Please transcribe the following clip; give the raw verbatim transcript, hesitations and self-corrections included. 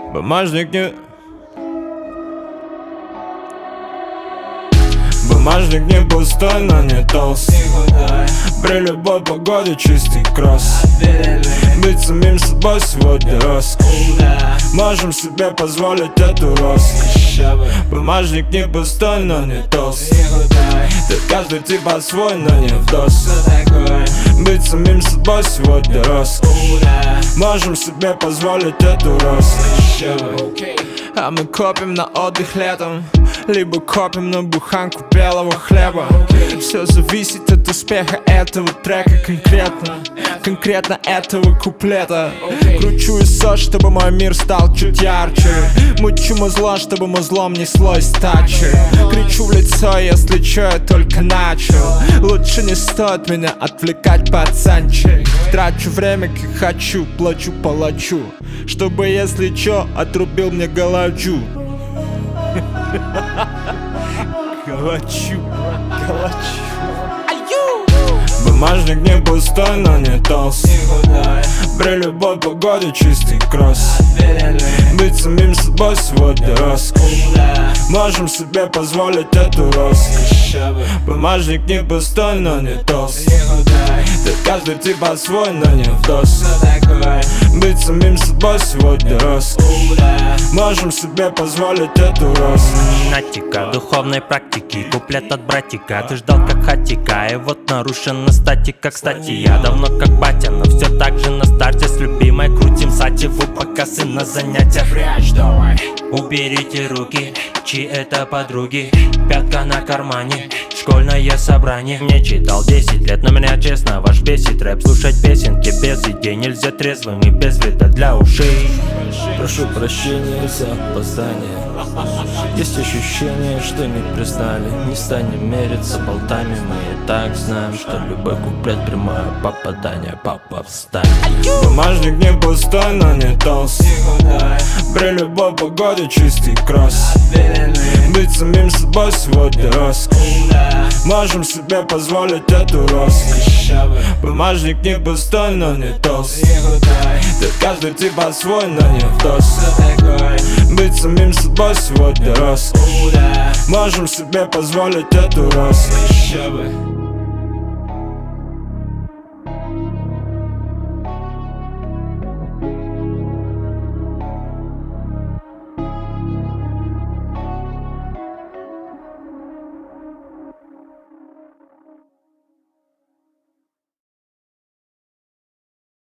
Бумажник не... Бумажник не пустой, но не толстый. При любой погоде чистый кросс. Быть самим собой сегодня роскошь. Можем себе позволить эту роскошь. Бумажник не пустой, но не толстый. Да каждый типа свой, но не в дос. Быть самим собой сегодня роскошь. Можем себе позволить эту роскошь. А мы копим на отдых летом, либо копим на буханку белого хлеба. Все зависит от успеха этого трека конкретно, конкретно этого куплета. Кручу ИСО, чтобы мой мир стал чуть ярче. Мучу музло, чтобы музлом неслось тачи. Кричу в лицо, если чё, я только начал. Лучше не стоит меня отвлекать, пацанчик. Трачу время, как хочу, плачу палачу, чтобы, если чё, отрубил мне головчу. Калачу, калачу. Бумажник не пустой, но не толстый. При любой погоде чистый кросс. Быть самим собой сегодня роскошь. Можем себе позволить эту роскошь. Бумажник не пустой, но не толстый. Да каждый типа свой, но не в дос. Быть самим собой сегодня роскошь. Можем себе позволить эту роскошь. Натика духовной практики, куплет от братика. Ты ждал как хатика, и вот нарушена статика. Кстати, я давно как батя, но все так же на старте с любимой крутим сативу, пока сын на занятиях. Прячь давай. Уберите руки, чьи это подруги. Пятка на кармане, школьное собрание. Не читал десять лет, но меня честно ваш бесит рэп. Слушать песенки без идей нельзя трезвым и без вреда для ушей. Прошу прощения за опоздание. Есть ощущение, что не признали. Не станем мериться болтами. Мы и так знаем, что любой куплет прямое попадание. Папа, встань. Бумажник не пустой, но не толстый. При любой погоде чистый кросс. Быть самим собой сегодня роскошь. Можем себе позволить эту роскошь. Бумажник не пустой, но не толстый. Да каждый типа свой, но не в дос. Быть самим собой сегодня роскошь. Можем себе позволить эту роскошь.